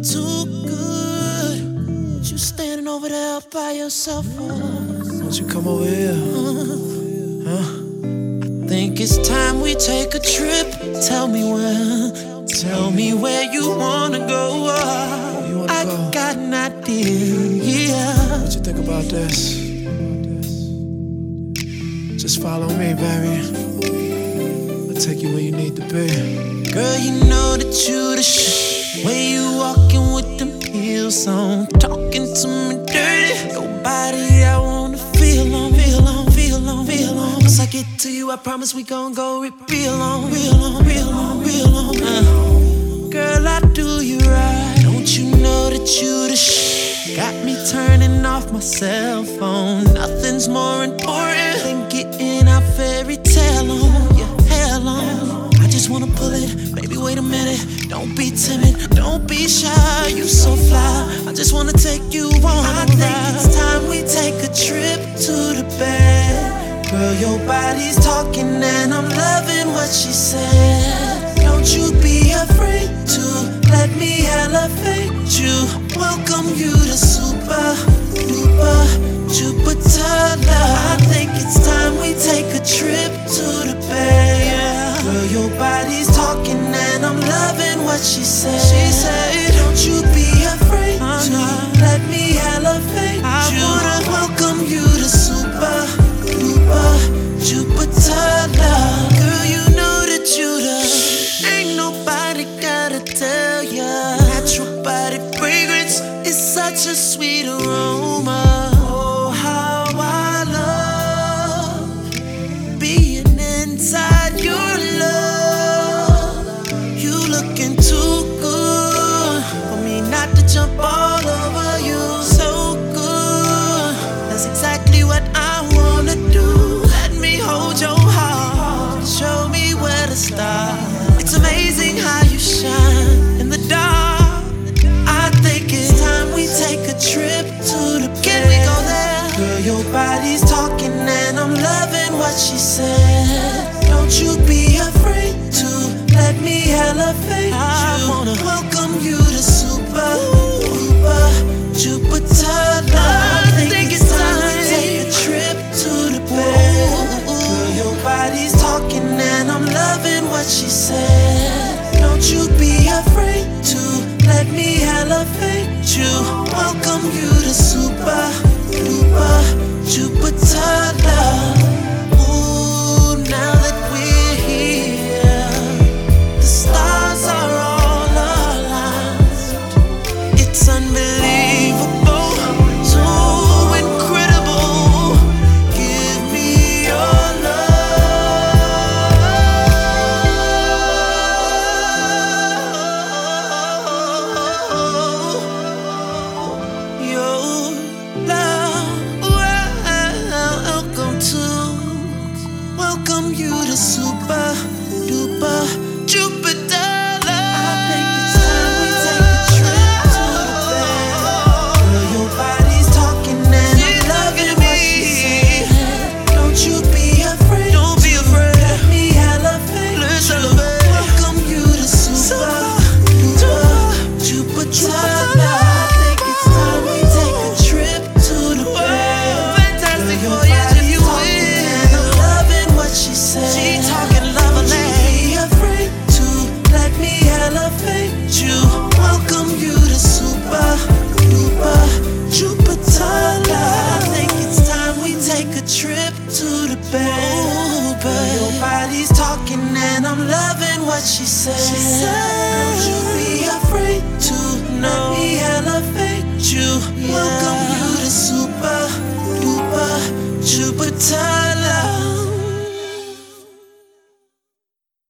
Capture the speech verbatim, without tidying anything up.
too good. But you standing over there by yourself. Uh, Won't you come over here? uh, Huh? Think it's time we take a trip. Tell me where, tell me where you wanna go. Uh, you wanna I go? got an idea, yeah. What you think about this? Just follow me, baby. I'll take you where you need to be. Girl, you know that you the shit. Way you walking with them heels on, talking to me dirty. Your body, I wanna feel on, feel on, feel on, feel on. Once I get to you, I promise we gon' go real on, real on, real on, real on. Uh. Girl, I do you right. Don't you know that you the shit? Got me turning off my cell phone. Nothing's more important than getting our fairy tale on. Yeah, hell on. I just wanna pull it, baby, wait a minute. Don't be timid, don't be shy, you so fly. I just wanna take you on a ride. I think it's time we take a trip to the bed. Girl, your body's talking and I'm loving what she said. Don't you be afraid to let me elevate you. Welcome you to super, duper, Jupiter love. I think it's time we take a trip to the bay. Yeah. Girl, your body's talking and I'm loving what she said. She said, don't you be afraid uh, to nah. let me elevate I you. Wanna welcome you to super, duper, Jupiter love. Girl, you know that you the ain't nobody gotta tell ya. Natural body fragrance is such a sweet aroma. Oh, how I love being inside your love. You looking too good for me not to jump all over you. So good, that's exactly what I wanna do. Let me hold your heart, show me where to start. It's amazing how you shine in the dark. I think it's time we take a trip to the bed. Can we go there? Girl, your body's talking and I'm loving what she said. Don't you be afraid to let me elevate you. I wanna welcome you to super, duper, Jupiter love. I think it's time we take a trip to the bed. Girl, your body's talking and I'm loving what she said. Don't you be afraid to let me elevate you. Welcome you to super, duper, Jupiter love. Ooh, now that we're here, the stars are all aligned. It's unbelievable, so incredible. Give me your welcome you to super, duper, Jupiter love. I think it's time we take a trip to the bed. Girl, your body's talking and I'm loving what she said. Don't you be afraid. Don't be afraid. Let me elevate. Let's elevate. Welcome you to super, duper, Jupiter love. I think it's time we take a trip to the bed. Fantastic for you. She talking lovely. Be afraid to let me elevate you. Welcome you to super, duper, Jupiter love. I think it's time we take a trip to the bed. But your body's talking and I'm loving what she said. She said, don't you be afraid to let me elevate you. Yeah. Welcome you to super, duper, Jupiter.